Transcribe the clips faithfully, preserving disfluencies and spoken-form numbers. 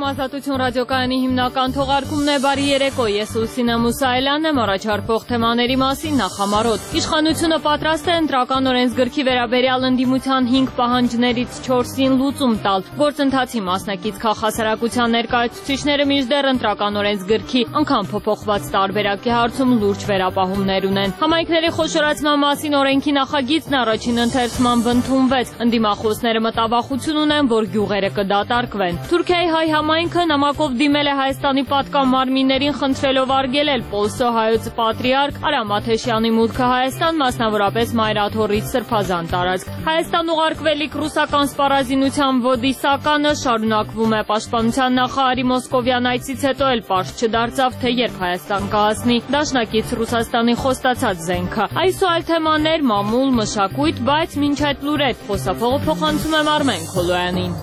Ազատություն ռադիոկայանի հիմնական թողարկումն է բարի երեկո, ես Լուսինե Մուսայելյանն եմ, առաջարկվող թեմաների մասին նախամարոտ։ Իշխանությունը պատրաստ է ընտրական օրենսգրքի վերաբերյալ ընդդիմության հինգ պահանջներից չորսին լուծում տալ։ Գործընթացի մասնակից քաղաքասարակության ներկայացուցիչները մինչդեռ ընտրական օրենսգրքի անգամ փոփոխված տարբերակի հարցում լուրջ վերապահումներ ունեն։ Համայնքների խոշորացման մասին օրենքի նախագիծն առաջին ընթերցման ընդունվեց։ Ընդդիմախոսները մտավախություն ունեն, որ գյուղերը կդատարկվեն։ Թուրքիայի հայ համայնքը նամակով դիմել է Հայաստանի պատկան մարմիններին խնդրելով արգելել Պոլսո հայոց պատրիարք Արամ Աթեշյանի մուտքը Հայաստան, մասնավորապես Մայրաթորից Սրբազան տարածք։ Հայաստան ուղարկվելիք ռուսական սպառազինության ոդիսականը շարունակվում է։ Պաշտպանության նախարարի մոսկովյան այցից հետո էլ պարզ չդարձավ, թե երբ Հայաստան կհասնի դաշնակից Ռուսաստանի խոստացած զենքը։ Այս ու այլ թեմաներ, մամուլ, մշակույթ, բայց մինչ այդ լուրեր խոսափողը փոխանցում եմ Արմեն Քոլոյանին։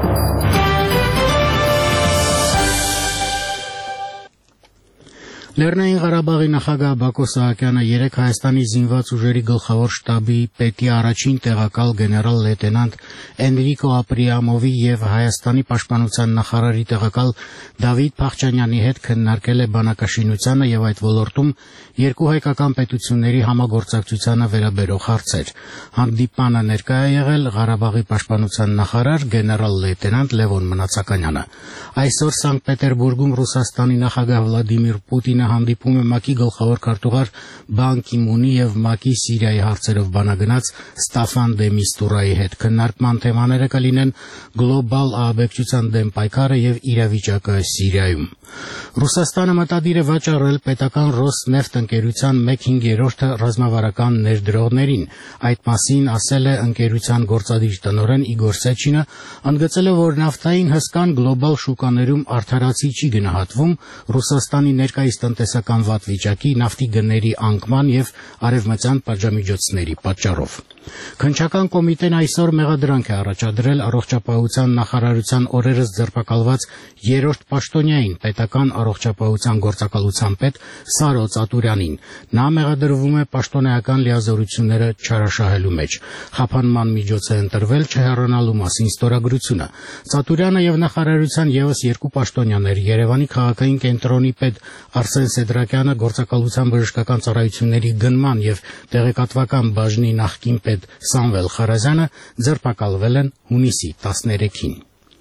Լեռնային Ղարաբաղի նախագահ Բակո Սահակյանը երեկ Հայաստանի զինված ուժերի գլխավոր շտաբի պետի առաջին տեղակալ գեներալ լեյտենանտ Էնրիկո Ապրիամովի և Հայաստանի պաշտպանության նախարարի տեղակալ Դավիթ Փախչանյանի հետ քննարկել է բանակաշինությանը և այդ ոլորտում երկու հայկական պետությունների համագործակցությանը վերաբերող հարցեր։ Հանդիպմանը ներկայ է եղել Ղարաբաղի պաշտպանության նախարար գեներալ լեյտենանտ Լևոն Մնացականյանը։ Այսօր Սանկտ Պետերբուրգում Ռուսաստանի նախագահ Վլադիմիր Պուտինը հանդիպում է ՄԱԿ-ի գլխավոր քարտուղար Բան Կի Մունի և ՄԱԿ-ի Սիրիայի հարցերով բանագնաց Ստաֆան դե Միստուրայի հետ։ Քննարկման թեմաները կլինեն գլոբալ ահաբեկչության դեմ պայքարը և իրավիճակը Սիրիայում։ Ռուսաստանը մտադիր է վաճառել պետական Ռոսնեֆտ ընկերության մեկ հինգերորդը ռազմավարական ներդրողներին։ Այդ մասին ասել է ընկերության գործադիր տնօրեն Իգոր Սեչինը, ընդգծել է, որ նավթային հսկան գլոբալ շուկաներում արդարացի չի գնահատվում Ռուսաստանի ներկայիս տնտեսական վատ վիճակի, նավթի գների անկման և արևմտյան պատժամիջոցների պատճառով։ Քննչական կոմիտեն այսօր մեղադրանք է առաջադրել առողջապահության նախարարության օրերս ձերբակալված երրորդ պաշտոնյային պետական առողջապահության գործակալության պետ Սարո Ծատուրյանին։ Նա մեղադրվում է պաշտոնեական լիազորությունները չարաշահելու մեջ։ Խափանման միջոց է ընտրվել չհեռանալու մասին ստորագրությունը։ Ծատուրյանը և նախարարության ևս երկու պաշտոնյաներ Երևանի քաղաքային կենտրոնի պետ Արսեն Սեդրակյանը, գործակալության բժշկական ծառայությունների գնման և տեղեկատվական բաժնի նախկին պետ Սամվել Խարազյանը ձերբակալվել են հունիսի տասներեքին։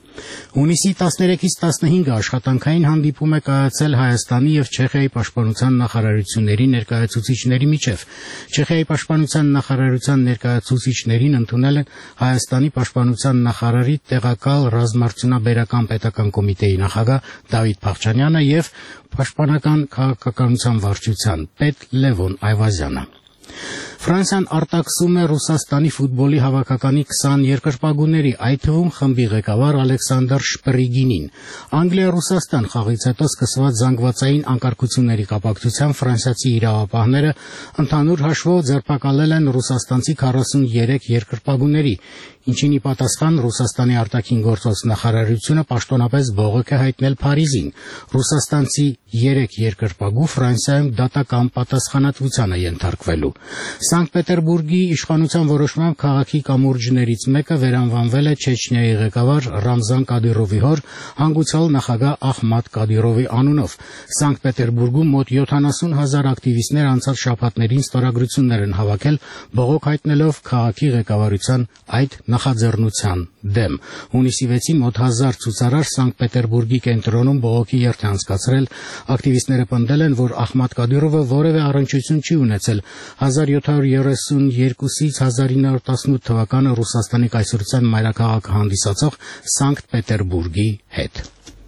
Հունիսի տասներեքից տասնհինգը աշխատանքային հանդիպում է կայացել Հայաստանի և Չեխիայի պաշտպանության նախարարությունների ներկայացուցիչների միջև։ Չեխիայի պաշտպանության նախարարության ներկայացուցիչներին ընդունել են Հայաստանի պաշտպանության նախարարի տեղակալ ռազմարտունաբերական պետական կոմիտեի նախագահ Դավիթ Փախչանյանը և պաշտպանական քաղաքականության վարչության պետ Լևոն Այվազյանը։ Ֆրանսիան արտաքսում է Ռուսաստանի ֆուտբոլի հավաքականի քսան երկրպագուների, այդ թվում խմբի ղեկավար Ալեքսանդր Շպրիգինին։ Անգլիա-Ռուսաստան խաղից հետո սկսված զանգվածային անկարգությունների կապակցությամբ ֆրանսիացի իրավապահները ընդհանուր հաշվով ձերբակալել են ռուսաստանցի քառասուներեք երկրպագուների, ինչին ի պատասխան Ռուսաստանի արտաքին գործոց նախարարությունը պաշտոնապես բողոք է հայտնել Փարիզին։ Ռուսաստանցի երեք երկրպագու Ֆրանսիայում դատական պատասխանատվության է ենթարկվելու։ Սանկտ Պետերբուրգի իշխանության որոշմամբ քաղաքի կամուրջներից մեկը վերանվանվել է Չեչնիայի ղեկավար Ռամզան Կադիրովի հոր, հանգուցյալ նախագահ Ախմատ Կադիրովի անունով։ Սանկտ Պետերբուրգում մոտ յոթանասուն հազար ակտիվիստներ անցած շաբաթներին ստորագրություններ են հավաքել բողոք հայտնելով քաղաքի ղեկավարության այդ նախաձեռնության դեմ։ Հունիսի վեցին մոտ հազար ցուցարար Սանկտ Պետերբուրգի կենտրոնում բողոքի երթ է անցկացրել։ Ակտիվիստները պնդել են, որ Ախմատ Կադիրովը որևէ առնչություն չի ունեցել հազար յոթ հարյուր երեսունյոթից հազար ինը հարյուր տասնութ թվականը Ռուսաստանի կայսրության մայրաքաղաքը հանդիսացող Սանկտ Պետերբուրգի հետ։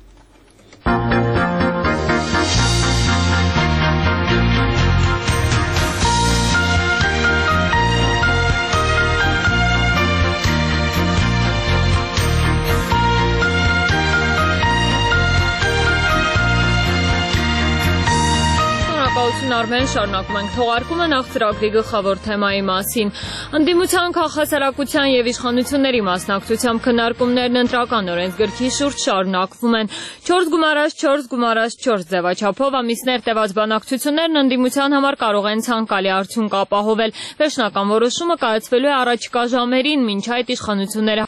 Արմեն, շարունակում ենք թողարկումը նախ ծրագրի գլխավոր թեմայի մասին։ Ընդդիմության քաղաքասարակության և իշխանությունների մասնակցությամբ քննարկումներն ընտրական օրենսգրքի շուրջ շարունակվում են։ չորս գումարած չորս գումարած չորս ձևաչափով ամիսներ տևած բանակցություններն ընդդիմության համար կարող են ցանկալի արդյունք ապահովել։ Վերջնական որոշումը կայացվելու է առաջիկա ժամերին, մինչ այդ իշխանությունները